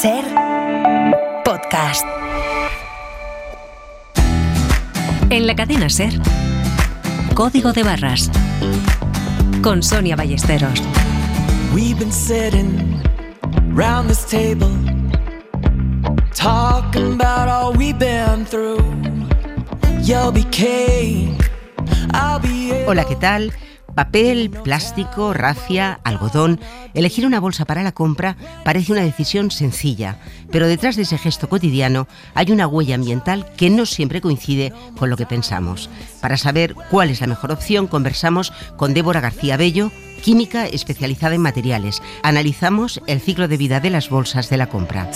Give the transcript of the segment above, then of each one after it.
Ser podcast. En la cadena Ser, Código de Barras, con Sonia Ballesteros. We've been sitting round this table, talking about all we've been through. You'll be king, I'll be able... Hola, ¿qué tal? Papel, plástico, rafia, algodón. Elegir una bolsa para la compra parece una decisión sencilla, pero detrás de ese gesto cotidiano hay una huella ambiental que no siempre coincide con lo que pensamos. Para saber cuál es la mejor opción, conversamos con Débora García Bello, química especializada en materiales. Analizamos el ciclo de vida de las bolsas de la compra.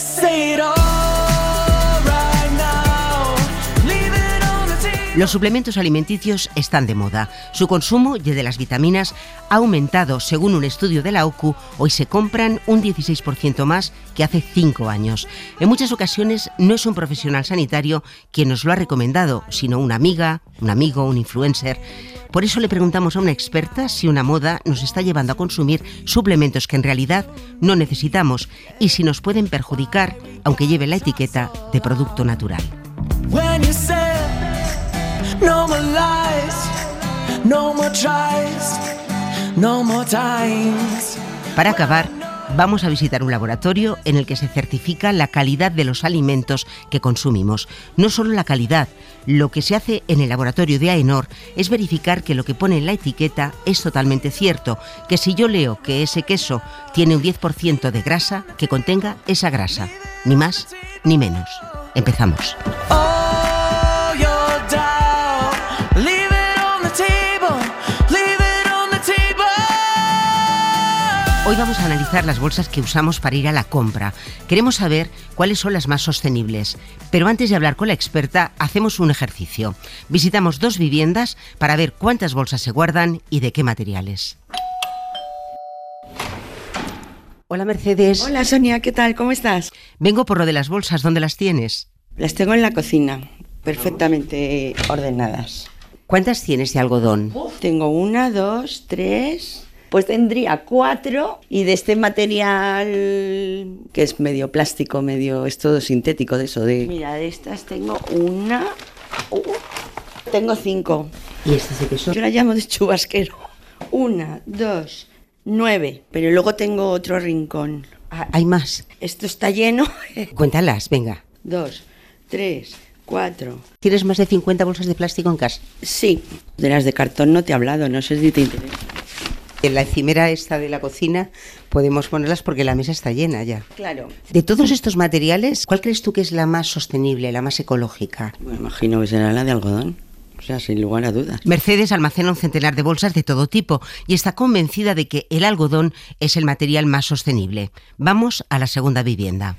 Los suplementos alimenticios están de moda. Su consumo y el de las vitaminas ha aumentado. Según un estudio de la OCU, hoy se compran un 16% más que hace 5 años. En muchas ocasiones no es un profesional sanitario quien nos lo ha recomendado, sino una amiga, un amigo, un influencer. Por eso le preguntamos a una experta si una moda nos está llevando a consumir suplementos que en realidad no necesitamos y si nos pueden perjudicar, aunque lleve la etiqueta de producto natural. No more lies, no more tries, no more times. Para acabar, vamos a visitar un laboratorio en el que se certifica la calidad de los alimentos que consumimos. No solo la calidad, lo que se hace en el laboratorio de AENOR es verificar que lo que pone en la etiqueta es totalmente cierto, que si yo leo que ese queso tiene un 10% de grasa, que contenga esa grasa, ni más ni menos. Empezamos. Hoy vamos a analizar las bolsas que usamos para ir a la compra. Queremos saber cuáles son las más sostenibles. Pero antes de hablar con la experta, hacemos un ejercicio. Visitamos 2 viviendas para ver cuántas bolsas se guardan y de qué materiales. Hola, Mercedes. Hola, Sonia, ¿qué tal? ¿Cómo estás? Vengo por lo de las bolsas. ¿Dónde las tienes? Las tengo en la cocina, perfectamente ordenadas. ¿Cuántas tienes de algodón? Tengo 1, 2, 3... Pues tendría 4 y de este material que es medio plástico, medio... es todo sintético de eso de... Mira, de estas tengo tengo 5. ¿Y estas de qué son? Yo la llamo de chubasquero. 1, 2, 9, pero luego tengo otro rincón. ¿Hay más? Esto está lleno. Cuéntalas, venga. 2, 3, 4. ¿Tienes más de 50 bolsas de plástico en casa? Sí, de las de cartón no te he hablado, no sé si te interesa. En la encimera esta de la cocina podemos ponerlas porque la mesa está llena ya. Claro. De todos estos materiales, ¿cuál crees tú que es la más sostenible, la más ecológica? Me imagino que será la de algodón. O sea, sin lugar a dudas. Mercedes almacena un centenar de bolsas de todo tipo y está convencida de que el algodón es el material más sostenible. Vamos a la segunda vivienda.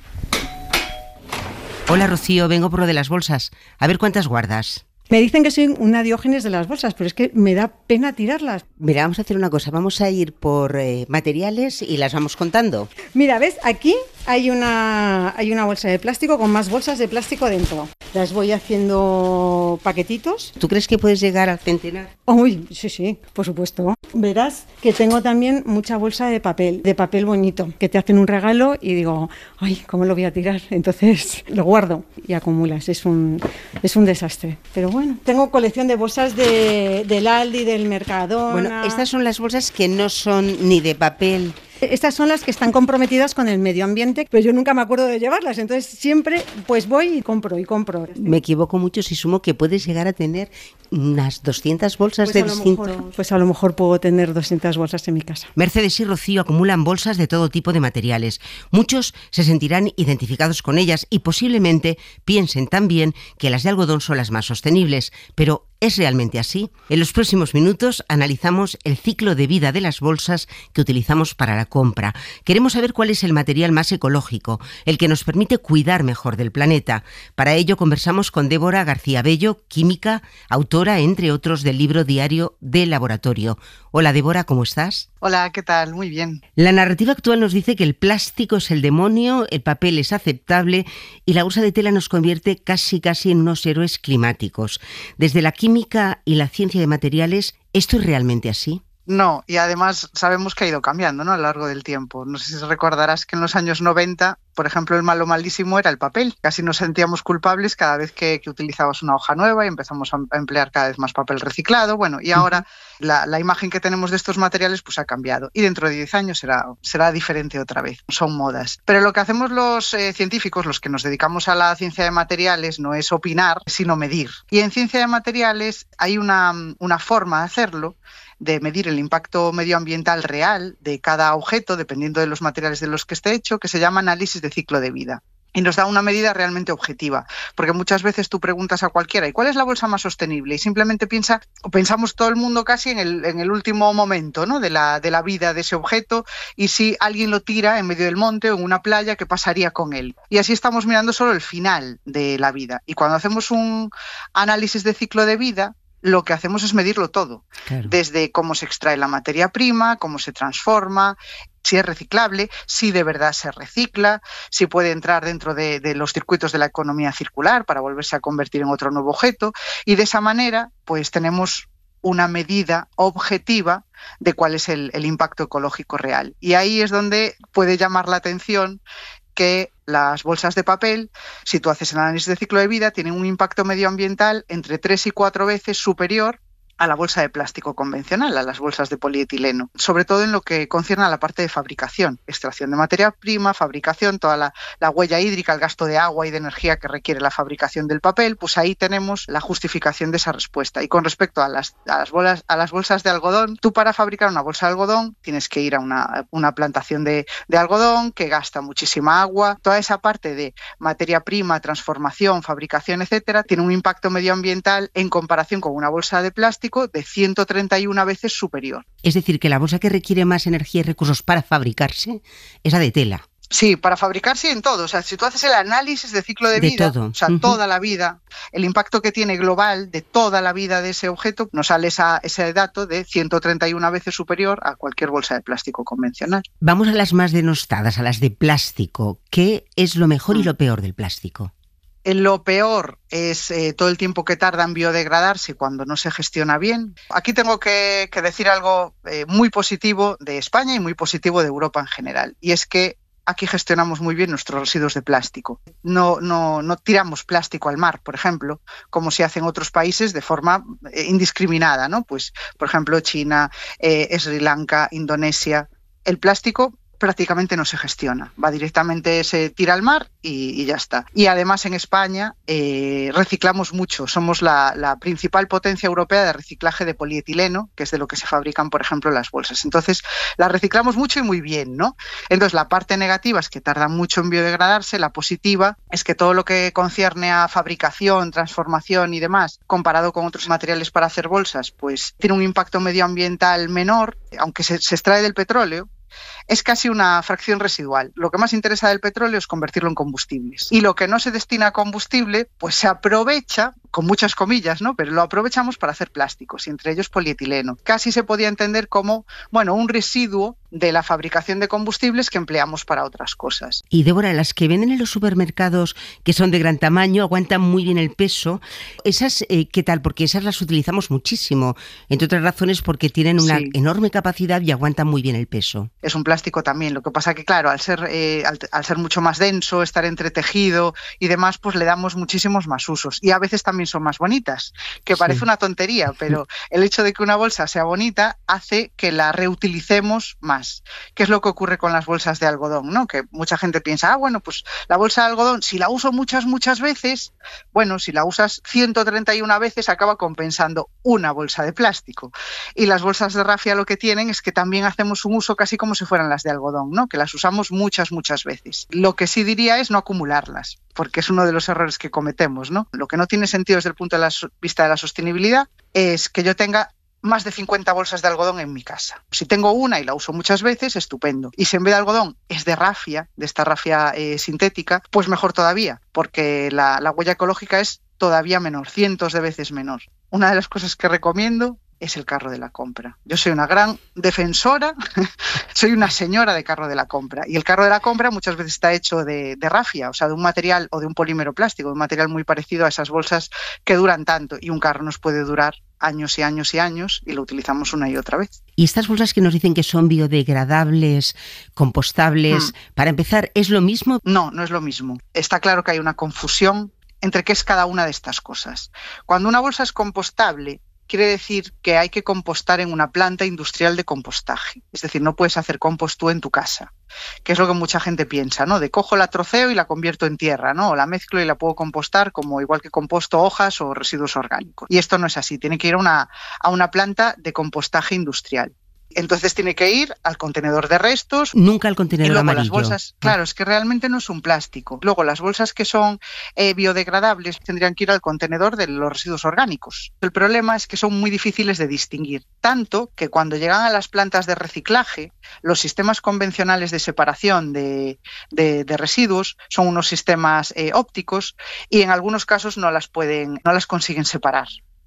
Hola, Rocío, vengo por lo de las bolsas. A ver cuántas guardas. Me dicen que soy una Diógenes de las bolsas, pero es que me da pena tirarlas. Mira, vamos a hacer una cosa, vamos a ir por materiales y las vamos contando. Mira, ¿ves? Aquí hay una bolsa de plástico con más bolsas de plástico dentro. Las voy haciendo paquetitos. ¿Tú crees que puedes llegar al centenar? Uy, sí, por supuesto. Verás que tengo también mucha bolsa de papel bonito, que te hacen un regalo y digo, ay, ¿cómo lo voy a tirar? Entonces lo guardo y acumulas. Es un desastre. Pero bueno, tengo colección de bolsas del Aldi, del Mercadona. Bueno, estas son las bolsas que no son ni de papel. Estas son las que están comprometidas con el medio ambiente, pero yo nunca me acuerdo de llevarlas, entonces siempre pues voy y compro. Me equivoco mucho si sumo que puedes llegar a tener unas 200 bolsas de distintos. Pues a lo mejor puedo tener 200 bolsas en mi casa. Mercedes y Rocío acumulan bolsas de todo tipo de materiales. Muchos se sentirán identificados con ellas y posiblemente piensen también que las de algodón son las más sostenibles, pero ¿es realmente así? En los próximos minutos analizamos el ciclo de vida de las bolsas que utilizamos para la compra. Queremos saber cuál es el material más ecológico, el que nos permite cuidar mejor del planeta. Para ello conversamos con Débora García Bello, química, autora, entre otros, del libro Diario de Laboratorio. Hola, Débora, ¿cómo estás? Hola, ¿qué tal? Muy bien. La narrativa actual nos dice que el plástico es el demonio, el papel es aceptable y la bolsa de tela nos convierte casi en unos héroes climáticos. Desde la química y la ciencia de materiales, ¿esto es realmente así? No, y además sabemos que ha ido cambiando, ¿no?, a lo largo del tiempo. No sé si recordarás que en los años 90, por ejemplo, el malo malísimo era el papel. Casi nos sentíamos culpables cada vez que utilizabas una hoja nueva y empezamos a emplear cada vez más papel reciclado. Bueno, y ahora la imagen que tenemos de estos materiales pues ha cambiado y dentro de 10 años será diferente otra vez. Son modas. Pero lo que hacemos los científicos, los que nos dedicamos a la ciencia de materiales, no es opinar, sino medir. Y en ciencia de materiales hay una forma de hacerlo, de medir el impacto medioambiental real de cada objeto, dependiendo de los materiales de los que esté hecho, que se llama análisis de ciclo de vida. Y nos da una medida realmente objetiva, porque muchas veces tú preguntas a cualquiera ¿y cuál es la bolsa más sostenible? Y simplemente pensamos todo el mundo casi en el último momento, ¿no?, de la vida de ese objeto, y si alguien lo tira en medio del monte o en una playa, ¿qué pasaría con él? Y así estamos mirando solo el final de la vida. Y cuando hacemos un análisis de ciclo de vida, lo que hacemos es medirlo todo, claro. Desde cómo se extrae la materia prima, cómo se transforma, si es reciclable, si de verdad se recicla, si puede entrar dentro de los circuitos de la economía circular para volverse a convertir en otro nuevo objeto, y de esa manera pues tenemos una medida objetiva de cuál es el impacto ecológico real. Y ahí es donde puede llamar la atención que las bolsas de papel, si tú haces el análisis de ciclo de vida, tienen un impacto medioambiental entre 3 y 4 veces superior a la bolsa de plástico convencional, a las bolsas de polietileno, sobre todo en lo que concierne a la parte de fabricación, extracción de materia prima, fabricación, toda la huella hídrica, el gasto de agua y de energía que requiere la fabricación del papel, pues ahí tenemos la justificación de esa respuesta. Y con respecto a las bolsas de algodón, tú para fabricar una bolsa de algodón tienes que ir a una plantación de algodón que gasta muchísima agua. Toda esa parte de materia prima, transformación, fabricación, etcétera, tiene un impacto medioambiental en comparación con una bolsa de plástico de 131 veces superior. Es decir, que la bolsa que requiere más energía y recursos para fabricarse es la de tela. Sí, para fabricarse en todo. O sea, si tú haces el análisis de ciclo de vida, todo. O sea, toda la vida, el impacto que tiene global de toda la vida de ese objeto, nos sale ese dato de 131 veces superior a cualquier bolsa de plástico convencional. Vamos a las más denostadas, a las de plástico. ¿Qué es lo mejor y lo peor del plástico? Lo peor es todo el tiempo que tarda en biodegradarse cuando no se gestiona bien. Aquí tengo que decir algo muy positivo de España y muy positivo de Europa en general, y es que aquí gestionamos muy bien nuestros residuos de plástico. No tiramos plástico al mar, por ejemplo, como se hace en otros países de forma indiscriminada, ¿no? Pues, por ejemplo, China, Sri Lanka, Indonesia. El plástico prácticamente no se gestiona, va directamente, se tira al mar y ya está. Y además en España reciclamos mucho, somos la principal potencia europea de reciclaje de polietileno, que es de lo que se fabrican, por ejemplo, las bolsas. Entonces, la reciclamos mucho y muy bien, ¿no? Entonces, la parte negativa es que tarda mucho en biodegradarse, la positiva es que todo lo que concierne a fabricación, transformación y demás, comparado con otros materiales para hacer bolsas, pues tiene un impacto medioambiental menor, aunque se extrae del petróleo. Es casi una fracción residual. Lo que más interesa del petróleo es convertirlo en combustibles. Y lo que no se destina a combustible, pues se aprovecha, con muchas comillas, ¿no? Pero lo aprovechamos para hacer plásticos, y entre ellos polietileno. Casi se podía entender como, un residuo de la fabricación de combustibles que empleamos para otras cosas. Y Débora, las que venden en los supermercados, que son de gran tamaño, aguantan muy bien el peso, ¿esas qué tal? Porque esas las utilizamos muchísimo, entre otras razones porque tienen una enorme capacidad y aguantan muy bien el peso. Es un plástico también, lo que pasa que, claro, al ser mucho más denso, estar entretejido y demás, pues le damos muchísimos más usos. Y a veces también son más bonitas, que parece una tontería, pero el hecho de que una bolsa sea bonita hace que la reutilicemos más. ¿Qué es lo que ocurre con las bolsas de algodón, ¿no? Que mucha gente piensa, pues la bolsa de algodón, si la uso muchas veces, si la usas 131 veces, acaba compensando una bolsa de plástico. Y las bolsas de rafia lo que tienen es que también hacemos un uso casi como si fueran las de algodón, ¿no? Que las usamos muchas veces. Lo que sí diría es no acumularlas, porque es uno de los errores que cometemos, ¿no? Lo que no tiene sentido desde el punto de vista de la sostenibilidad es que yo tenga más de 50 bolsas de algodón en mi casa. Si tengo una y la uso muchas veces, estupendo. Y si en vez de algodón es de rafia, de esta rafia sintética, pues mejor todavía, porque la huella ecológica es todavía menor, cientos de veces menor. Una de las cosas que recomiendo es el carro de la compra. Yo soy una gran defensora, soy una señora de carro de la compra. Y el carro de la compra muchas veces está hecho de rafia, o sea, de un material o de un polímero plástico, un material muy parecido a esas bolsas que duran tanto. Y un carro nos puede durar años y años y años y lo utilizamos una y otra vez. Y estas bolsas que nos dicen que son biodegradables, compostables, para empezar, ¿es lo mismo? No, no es lo mismo. Está claro que hay una confusión entre qué es cada una de estas cosas. Cuando una bolsa es compostable, quiere decir que hay que compostar en una planta industrial de compostaje. Es decir, no puedes hacer compost tú en tu casa, que es lo que mucha gente piensa, ¿no? De cojo, la troceo y la convierto en tierra, ¿no? O la mezclo y la puedo compostar como igual que composto hojas o residuos orgánicos. Y esto no es así, tiene que ir a una planta de compostaje industrial. Entonces tiene que ir al contenedor de restos. Nunca al contenedor amarillo. Las bolsas, claro, es que realmente no es un plástico. Luego las bolsas que son biodegradables tendrían que ir al contenedor de los residuos orgánicos. El problema es que son muy difíciles de distinguir, tanto que cuando llegan a las plantas de reciclaje, los sistemas convencionales de separación de residuos son unos sistemas ópticos y en algunos casos no las consiguen separar.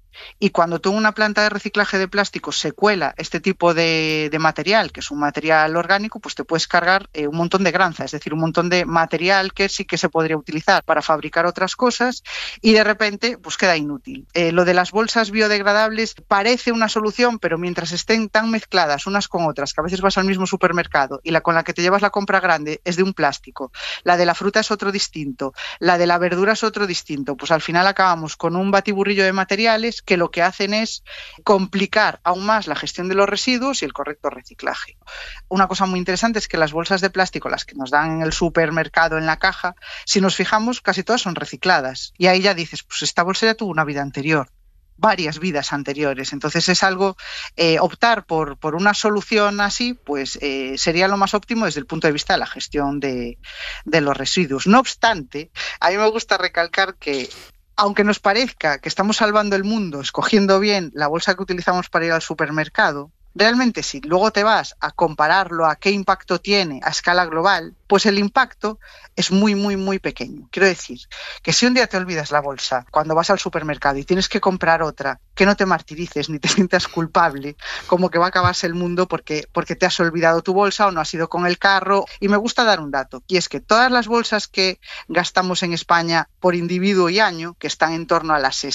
Y cuando tú en una planta de reciclaje de plásticos se cuela este tipo de material, que es un material orgánico, pues te puedes cargar un montón de granza, es decir, un montón de material que sí que se podría utilizar para fabricar otras cosas y de repente pues queda inútil. Lo de las bolsas biodegradables parece una solución, pero mientras estén tan mezcladas unas con otras, que a veces vas al mismo supermercado y la con la que te llevas la compra grande es de un plástico, la de la fruta es otro distinto, la de la verdura es otro distinto, pues al final acabamos con un batiburrillo de materiales que lo que hacen es complicar aún más la gestión de los residuos y el correcto reciclaje. Una cosa muy interesante es que las bolsas de plástico, las que nos dan en el supermercado en la caja, si nos fijamos, casi todas son recicladas. Y ahí ya dices, pues esta bolsa ya tuvo una vida anterior, varias vidas anteriores. Entonces es algo, optar por una solución así, pues sería lo más óptimo desde el punto de vista de la gestión de los residuos. No obstante, a mí me gusta recalcar que aunque nos parezca que estamos salvando el mundo escogiendo bien la bolsa que utilizamos para ir al supermercado, realmente si luego te vas a compararlo a qué impacto tiene a escala global, pues el impacto es muy, muy, muy pequeño. Quiero decir que si un día te olvidas la bolsa cuando vas al supermercado y tienes que comprar otra, que no te martirices ni te sientas culpable, como que va a acabarse el mundo porque te has olvidado tu bolsa o no has ido con el carro. Y me gusta dar un dato, y es que todas las bolsas que gastamos en España por individuo y año, que están en torno a las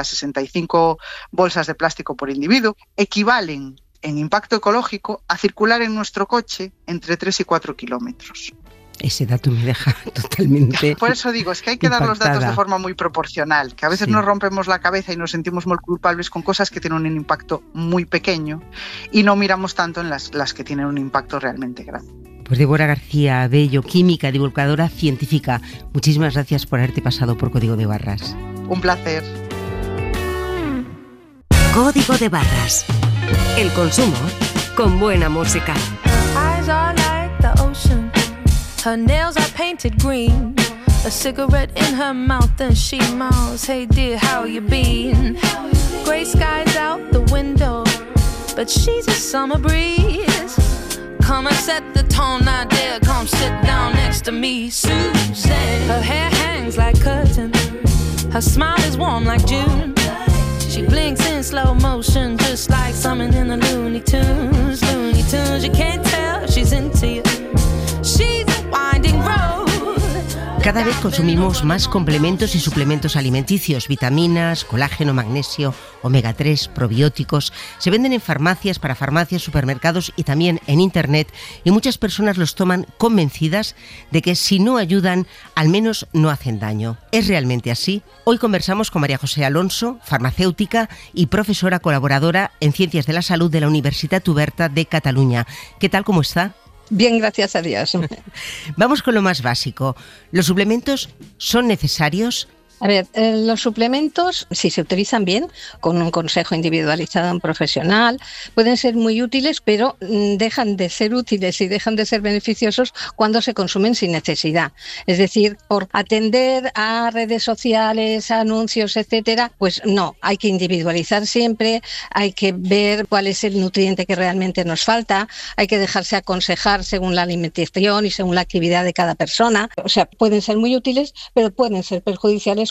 60-65 bolsas de plástico por individuo, equivalen en impacto ecológico a circular en nuestro coche entre 3 y 4 kilómetros. Ese dato me deja totalmente Por eso digo, es que hay que dar los datos de forma muy proporcional, que a veces nos rompemos la cabeza y nos sentimos muy culpables con cosas que tienen un impacto muy pequeño y no miramos tanto en las que tienen un impacto realmente grande. Pues Débora García Bello, química, divulgadora científica, muchísimas gracias por haberte pasado por Código de Barras. Un placer. Código de Barras. El consumo con buena música. Eyes are like the ocean. Her nails are painted green. A cigarette in her mouth and she mouths, hey dear, how you been? Gray skies out the window, but she's a summer breeze. Come and set the tone, now dear, come sit down next to me, Susan. Her hair hangs like curtain. Her smile is warm like June. She blinks in slow motion, just like something in the Looney Tunes. Looney Tunes, you can't tell she's into you. She's a winding road. Cada vez consumimos más complementos y suplementos alimenticios, vitaminas, colágeno, magnesio, omega 3, probióticos. Se venden en farmacias, para farmacias, supermercados y también en internet, y muchas personas los toman convencidas de que si no ayudan, al menos no hacen daño. ¿Es realmente así? Hoy conversamos con María José Alonso, farmacéutica y profesora colaboradora en Ciencias de la Salud de la Universitat Oberta de Cataluña. ¿Qué tal, cómo está? Bien, gracias a Dios. Vamos con lo más básico. ¿Los suplementos son necesarios? A ver, los suplementos, si se utilizan bien, con un consejo individualizado de un profesional, pueden ser muy útiles, pero dejan de ser útiles y dejan de ser beneficiosos cuando se consumen sin necesidad. Es decir, por atender a redes sociales, a anuncios, etcétera, pues no, hay que individualizar siempre, hay que ver cuál es el nutriente que realmente nos falta, hay que dejarse aconsejar según la alimentación y según la actividad de cada persona. O sea, pueden ser muy útiles, pero pueden ser perjudiciales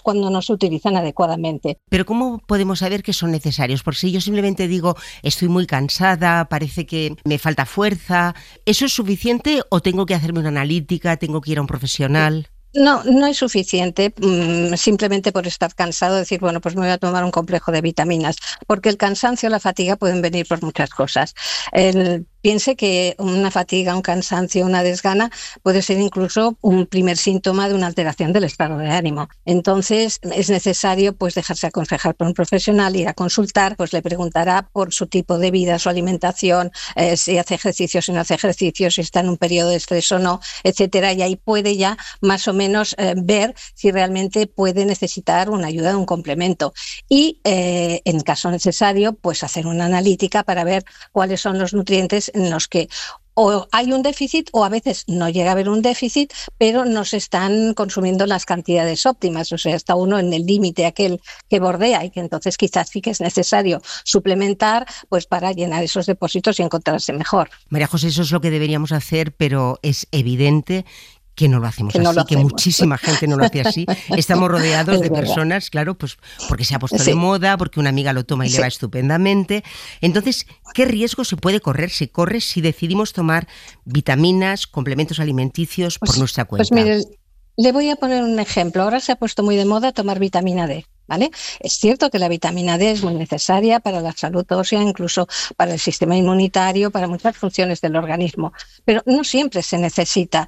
cuando no se utilizan adecuadamente. Pero ¿cómo podemos saber que son necesarios? Porque si yo simplemente digo estoy muy cansada, parece que me falta fuerza, ¿eso es suficiente o tengo que hacerme una analítica, tengo que ir a un profesional? No, no es suficiente simplemente por estar cansado decir, bueno, pues me voy a tomar un complejo de vitaminas, porque el cansancio o la fatiga pueden venir por muchas cosas. Piense que una fatiga, un cansancio, una desgana puede ser incluso un primer síntoma de una alteración del estado de ánimo. Entonces es necesario pues dejarse aconsejar por un profesional, ir a consultar, pues le preguntará por su tipo de vida, su alimentación, si hace ejercicio, si no hace ejercicio, si está en un periodo de estrés o no, etcétera, y ahí puede ya más o menos ver si realmente puede necesitar una ayuda, un complemento. Y en caso necesario, pues hacer una analítica para ver cuáles son los nutrientes en los que o hay un déficit o a veces no llega a haber un déficit, pero no se están consumiendo las cantidades óptimas, o sea, está uno en el límite aquel que bordea y que entonces quizás sí que es necesario suplementar pues para llenar esos depósitos y encontrarse mejor. María José, eso es lo que deberíamos hacer, pero es evidente que no lo hacemos así, que muchísima gente no lo hace así. Estamos rodeados de personas, claro, pues porque se ha puesto de moda, porque una amiga lo toma y le va estupendamente. Entonces, ¿qué riesgo se puede correr? Se corre si decidimos tomar vitaminas, complementos alimenticios por nuestra cuenta. Pues mire, le voy a poner un ejemplo. Ahora se ha puesto muy de moda tomar vitamina D. ¿Vale? Es cierto que la vitamina D es muy necesaria para la salud ósea, incluso para el sistema inmunitario, para muchas funciones del organismo, pero no siempre se necesita.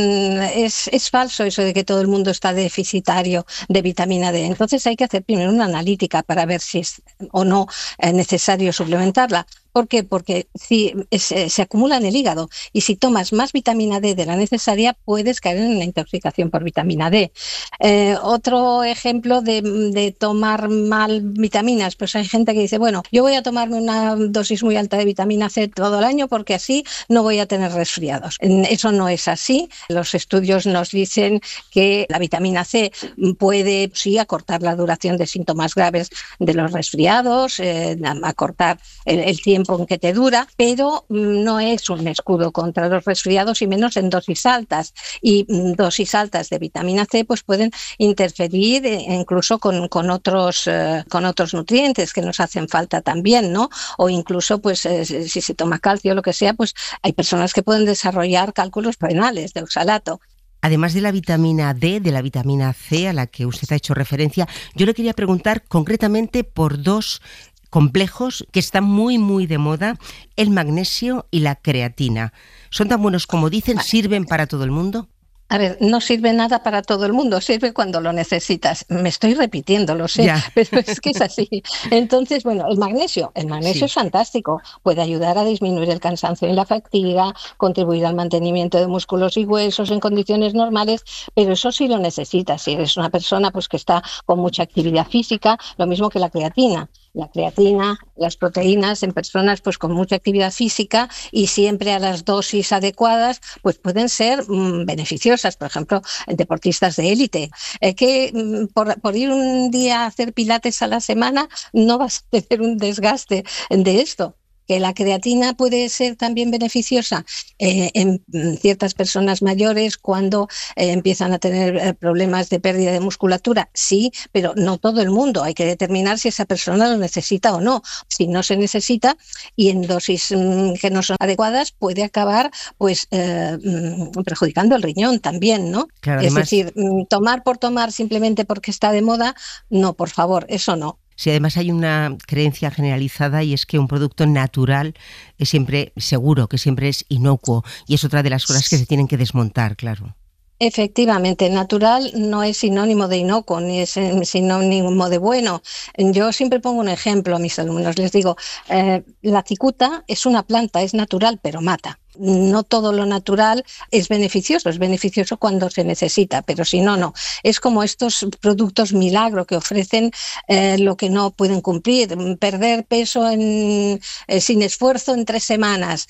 Es falso eso de que todo el mundo está deficitario de vitamina D. Entonces hay que hacer primero una analítica para ver si es o no necesario suplementarla. ¿Por qué? Porque si se acumula en el hígado y si tomas más vitamina D de la necesaria puedes caer en la intoxicación por vitamina D. Otro ejemplo de tomar mal vitaminas, pues hay gente que dice, bueno, yo voy a tomarme una dosis muy alta de vitamina C todo el año porque así no voy a tener resfriados. Eso no es así. Los estudios nos dicen que la vitamina C puede sí acortar la duración de síntomas graves de los resfriados, acortar el tiempo en que te dura, pero no es un escudo contra los resfriados y menos en dosis altas. Y dosis altas de vitamina C pues pueden interferir incluso con otros nutrientes que nos hacen falta también, ¿no? O incluso pues si se toma calcio o lo que sea, pues hay personas que pueden desarrollar cálculos renales de oxalato. Además de la vitamina D, de la vitamina C a la que usted ha hecho referencia, yo le quería preguntar concretamente por dos complejos que están muy, muy de moda, el magnesio y la creatina. ¿Son tan buenos como dicen? ¿Sirven para todo el mundo? A ver, no sirve nada para todo el mundo, sirve cuando lo necesitas. Me estoy repitiendo, lo sé, pero es que es así. Entonces, bueno, el magnesio es fantástico. Puede ayudar a disminuir el cansancio y la fatiga, contribuir al mantenimiento de músculos y huesos en condiciones normales, pero eso sí lo necesitas. Si eres una persona pues que está con mucha actividad física, lo mismo que la creatina. La creatina, las proteínas en personas pues con mucha actividad física y siempre a las dosis adecuadas pues pueden ser beneficiosas. Por ejemplo, deportistas de élite, que por ir un día a hacer pilates a la semana no vas a tener un desgaste de esto. Que la creatina puede ser también beneficiosa en ciertas personas mayores cuando empiezan a tener problemas de pérdida de musculatura. Sí, pero no todo el mundo. Hay que determinar si esa persona lo necesita o no. Si no se necesita y en dosis que no son adecuadas puede acabar pues perjudicando el riñón también, ¿no? Claro, además, es decir, tomar por tomar simplemente porque está de moda, no, por favor, eso no. Sí, además hay una creencia generalizada y es que un producto natural es siempre seguro, que siempre es inocuo y es otra de las cosas que se tienen que desmontar, claro. Efectivamente, natural no es sinónimo de inocuo, ni es sinónimo de bueno. Yo siempre pongo un ejemplo a mis alumnos, les digo, la cicuta es una planta, es natural, pero mata. No todo lo natural es beneficioso cuando se necesita, pero si no, no. Es como estos productos milagro que ofrecen lo que no pueden cumplir, perder peso sin esfuerzo en 3 semanas,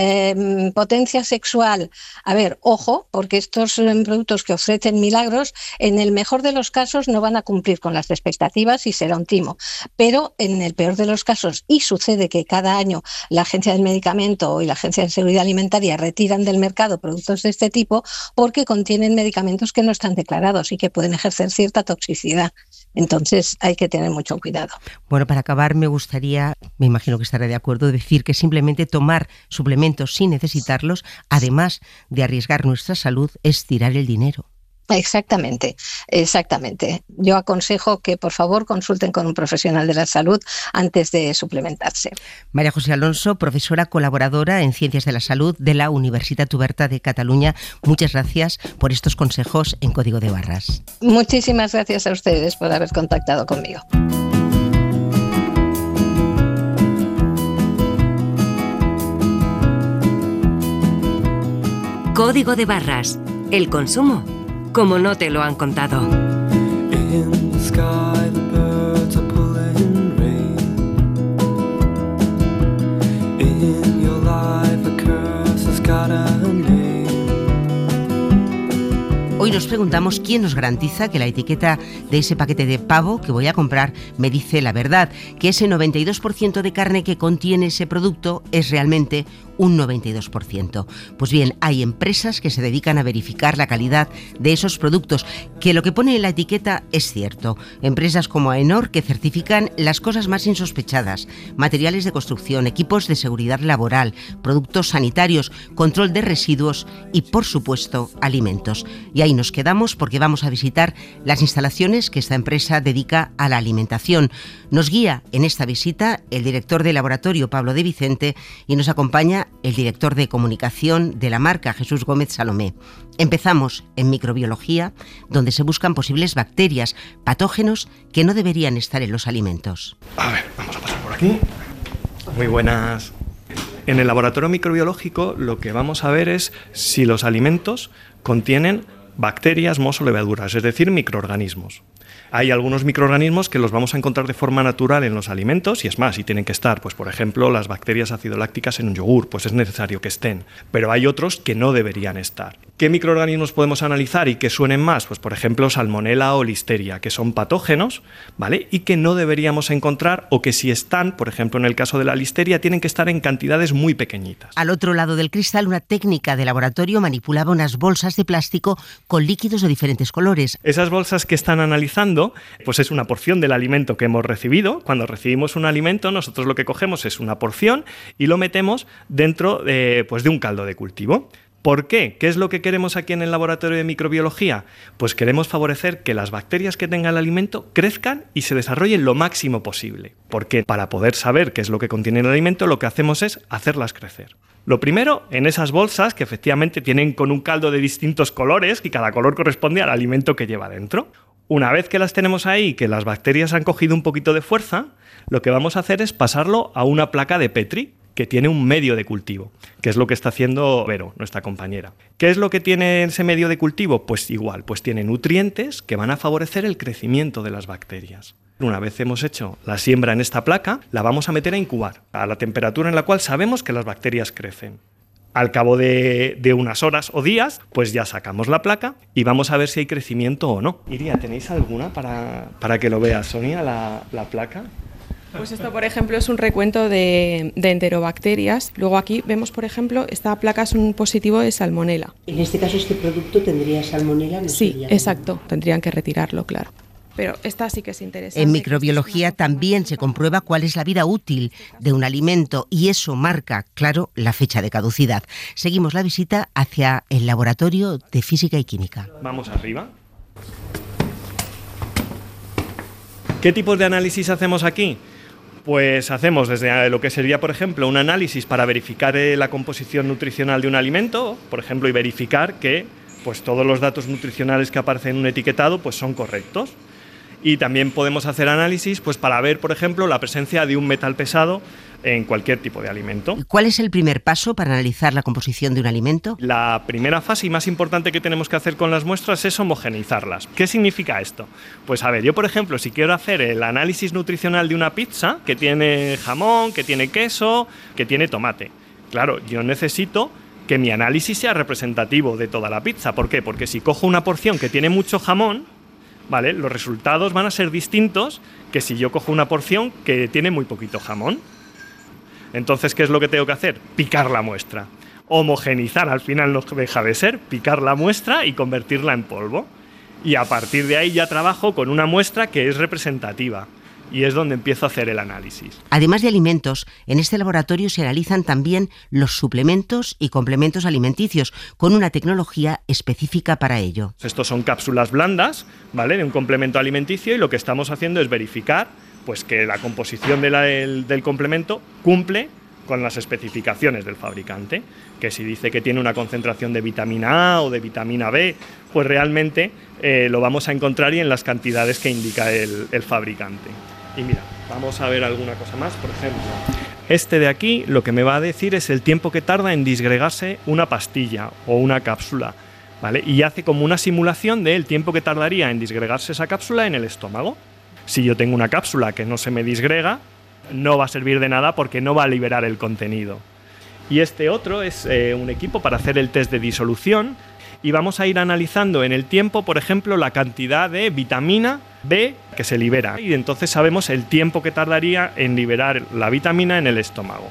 potencia sexual. A ver, ojo, porque estos productos que ofrecen milagros, en el mejor de los casos no van a cumplir con las expectativas y será un timo, pero en el peor de los casos, y sucede que cada año la Agencia del Medicamento y la Agencia de Seguridad Alimentaria alimentaria retiran del mercado productos de este tipo porque contienen medicamentos que no están declarados y que pueden ejercer cierta toxicidad. Entonces hay que tener mucho cuidado. Bueno, para acabar me gustaría, me imagino que estará de acuerdo, decir que simplemente tomar suplementos sin necesitarlos, además de arriesgar nuestra salud, es tirar el dinero. Exactamente. Yo aconsejo que por favor consulten con un profesional de la salud antes de suplementarse. María José Alonso, profesora colaboradora en Ciencias de la Salud de la Universitat Oberta de Cataluña, muchas gracias por estos consejos en Código de Barras. Muchísimas gracias a ustedes por haber contactado conmigo. Código de Barras. El consumo como no te lo han contado. In the sky, the birds are pulling rain. In your life, a curse has got a name. Hoy nos preguntamos quién nos garantiza que la etiqueta de ese paquete de pavo que voy a comprar me dice la verdad, que ese 92% de carne que contiene ese producto es realmente un 92%. Pues bien, hay empresas que se dedican a verificar la calidad de esos productos, que lo que pone en la etiqueta es cierto. Empresas como AENOR que certifican las cosas más insospechadas: materiales de construcción, equipos de seguridad laboral, productos sanitarios, control de residuos y, por supuesto, alimentos. Y ahí nos quedamos porque vamos a visitar las instalaciones que esta empresa dedica a la alimentación. Nos guía en esta visita el director del laboratorio, Pablo de Vicente, y nos acompaña el director de comunicación de la marca, Jesús Gómez Salomé. Empezamos en microbiología, donde se buscan posibles bacterias, patógenos que no deberían estar en los alimentos. A ver, vamos a pasar por aquí. Muy buenas. En el laboratorio microbiológico lo que vamos a ver es si los alimentos contienen bacterias, mohos o levaduras, es decir, microorganismos. Hay algunos microorganismos que los vamos a encontrar de forma natural en los alimentos, y es más, y tienen que estar, pues por ejemplo, las bacterias acidolácticas en un yogur, pues es necesario que estén, pero hay otros que no deberían estar. ¿Qué microorganismos podemos analizar y que suenen más? Pues por ejemplo, Salmonella o Listeria, que son patógenos, ¿vale? Y que no deberíamos encontrar, o que si están, por ejemplo, en el caso de la Listeria, tienen que estar en cantidades muy pequeñitas. Al otro lado del cristal, una técnica de laboratorio manipulaba unas bolsas de plástico con líquidos de diferentes colores. Esas bolsas que están analizando, pues es una porción del alimento que hemos recibido. Cuando recibimos un alimento, nosotros lo que cogemos es una porción y lo metemos dentro de un caldo de cultivo. ¿Por qué? ¿Qué es lo que queremos aquí en el laboratorio de microbiología? Pues queremos favorecer que las bacterias que tenga el alimento crezcan y se desarrollen lo máximo posible. Porque para poder saber qué es lo que contiene el alimento, lo que hacemos es hacerlas crecer. Lo primero, en esas bolsas, que efectivamente tienen con un caldo de distintos colores, y cada color corresponde al alimento que lleva dentro. Una vez que las tenemos ahí, que las bacterias han cogido un poquito de fuerza, lo que vamos a hacer es pasarlo a una placa de Petri, que tiene un medio de cultivo, que es lo que está haciendo Vero, nuestra compañera. ¿Qué es lo que tiene ese medio de cultivo? Pues igual, pues tiene nutrientes que van a favorecer el crecimiento de las bacterias. Una vez hemos hecho la siembra en esta placa, la vamos a meter a incubar, a la temperatura en la cual sabemos que las bacterias crecen. Al cabo de unas horas o días, pues ya sacamos la placa y vamos a ver si hay crecimiento o no. Iria, ¿tenéis alguna para que lo vea Sonia, la placa? Pues esto, por ejemplo, es un recuento de enterobacterias. Luego aquí vemos, por ejemplo, esta placa es un positivo de salmonela. En este caso, ¿este producto tendría salmonela? ¿No? Sí, exacto. Tendrían que retirarlo, claro. Pero esta sí que es interesante. En microbiología también se comprueba cuál es la vida útil de un alimento y eso marca, claro, la fecha de caducidad. Seguimos la visita hacia el laboratorio de física y química. Vamos arriba. ¿Qué tipos de análisis hacemos aquí? Pues hacemos desde lo que sería, por ejemplo, un análisis para verificar la composición nutricional de un alimento, por ejemplo, y verificar que pues, todos los datos nutricionales que aparecen en un etiquetado pues, son correctos. Y también podemos hacer análisis pues, para ver, por ejemplo, la presencia de un metal pesado en cualquier tipo de alimento. ¿Cuál es el primer paso para analizar la composición de un alimento? La primera fase y más importante que tenemos que hacer con las muestras es homogeneizarlas. ¿Qué significa esto? Pues a ver, yo por ejemplo, si quiero hacer el análisis nutricional de una pizza que tiene jamón, que tiene queso, que tiene tomate, claro, yo necesito que mi análisis sea representativo de toda la pizza. ¿Por qué? Porque si cojo una porción que tiene mucho jamón, ¿vale?, los resultados van a ser distintos que si yo cojo una porción que tiene muy poquito jamón. Entonces, ¿qué es lo que tengo que hacer? Picar la muestra. homogenizar, al final no deja de ser, picar la muestra y convertirla en polvo. Y a partir de ahí ya trabajo con una muestra que es representativa. Y es donde empiezo a hacer el análisis. Además de alimentos, en este laboratorio se analizan también los suplementos y complementos alimenticios, con una tecnología específica para ello. Estos son cápsulas blandas, ¿vale?, de un complemento alimenticio, y lo que estamos haciendo es verificar pues, que la composición del complemento cumple con las especificaciones del fabricante, que si dice que tiene una concentración de vitamina A o de vitamina B, pues realmente lo vamos a encontrar y en las cantidades que indica el fabricante. Y mira, vamos a ver alguna cosa más. Por ejemplo, este de aquí lo que me va a decir es el tiempo que tarda en disgregarse una pastilla o una cápsula, ¿vale? Y hace como una simulación del tiempo que tardaría en disgregarse esa cápsula en el estómago. Si yo tengo una cápsula que no se me disgrega, no va a servir de nada porque no va a liberar el contenido. Y este otro es un equipo para hacer el test de disolución, y vamos a ir analizando en el tiempo, por ejemplo, la cantidad de vitamina B que se libera, y entonces sabemos el tiempo que tardaría en liberar la vitamina en el estómago.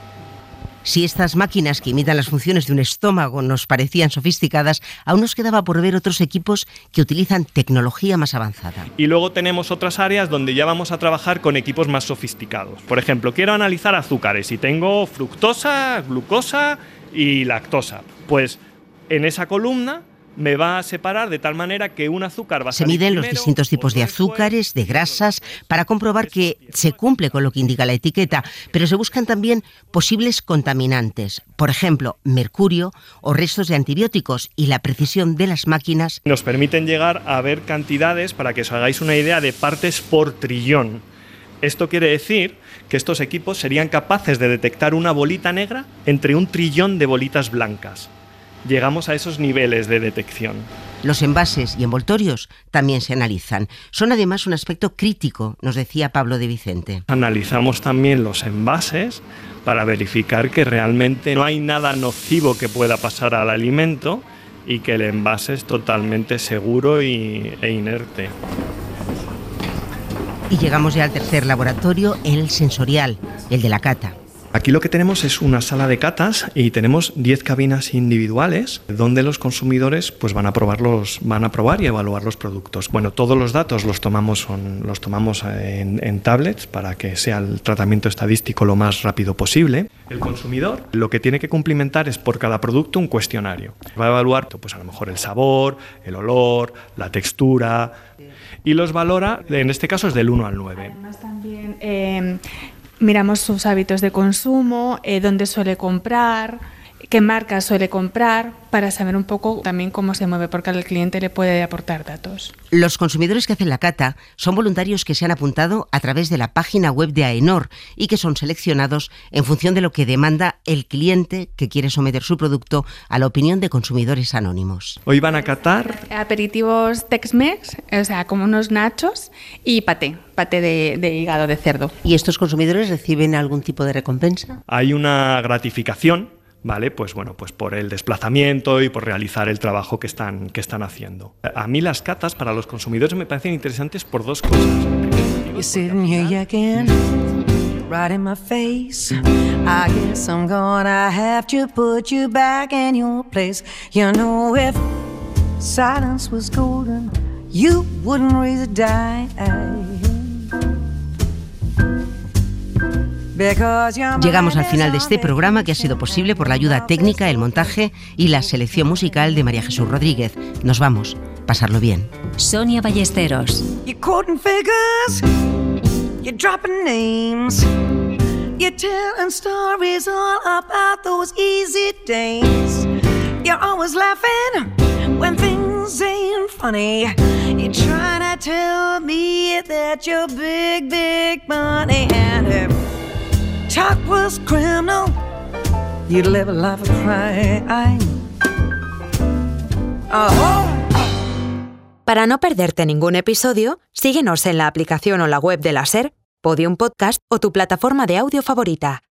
Si estas máquinas que imitan las funciones de un estómago nos parecían sofisticadas, aún nos quedaba por ver otros equipos que utilizan tecnología más avanzada. Y luego tenemos otras áreas donde ya vamos a trabajar con equipos más sofisticados. Por ejemplo, quiero analizar azúcares y tengo fructosa, glucosa y lactosa. Pues en esa columna me va a separar de tal manera que un azúcar va a Se miden los distintos tipos de azúcares, de grasas, para comprobar que se cumple con lo que indica la etiqueta, pero se buscan también posibles contaminantes, por ejemplo, mercurio o restos de antibióticos, y la precisión de las máquinas nos permiten llegar a ver cantidades, para que os hagáis una idea, de partes por trillón. Esto quiere decir que estos equipos serían capaces de detectar una bolita negra entre 1 trillón de bolitas blancas. Llegamos a esos niveles de detección. Los envases y envoltorios también se analizan. Son además un aspecto crítico, nos decía Pablo de Vicente. Analizamos también los envases para verificar que realmente no hay nada nocivo que pueda pasar al alimento y que el envase es totalmente seguro e inerte. Y llegamos ya al tercer laboratorio, el sensorial, el de la cata. Aquí lo que tenemos es una sala de catas y tenemos 10 cabinas individuales donde los consumidores pues van a probar y evaluar los productos. Bueno, todos los datos los tomamos en tablets para que sea el tratamiento estadístico lo más rápido posible. El consumidor lo que tiene que cumplimentar es por cada producto un cuestionario. Va a evaluar pues a lo mejor el sabor, el olor, la textura, y los valora, en este caso es del 1 al 9. Además también miramos sus hábitos de consumo, dónde suele comprar, qué marcas suele comprar, para saber un poco también cómo se mueve, porque al cliente le puede aportar datos. Los consumidores que hacen la cata son voluntarios que se han apuntado a través de la página web de AENOR y que son seleccionados en función de lo que demanda el cliente que quiere someter su producto a la opinión de consumidores anónimos. Hoy van a catar aperitivos Tex-Mex, o sea, como unos nachos, y paté de hígado de cerdo. ¿Y estos consumidores reciben algún tipo de recompensa? Hay una gratificación, ¿vale? Pues bueno, pues por el desplazamiento y por realizar el trabajo que están haciendo. A mí las catas para los consumidores me parecen interesantes por dos cosas. You're sitting here again, right in my face. I guess I'm gonna have to put you back in your place. You know, if silence was golden, you wouldn't raise a dime. Llegamos al final de este programa, que ha sido posible por la ayuda técnica, el montaje y la selección musical de María Jesús Rodríguez. Nos vamos. Pasarlo bien. Sonia Ballesteros. You're quoting figures, you're dropping names, you're telling stories all about those easy days. You're always laughing when things ain't funny. You're trying to tell me that you're big, big money, and if talk was criminal, you'd live a life of crime. Oh. Para no perderte ningún episodio, síguenos en la aplicación o la web de la SER, Podium Podcast o tu plataforma de audio favorita.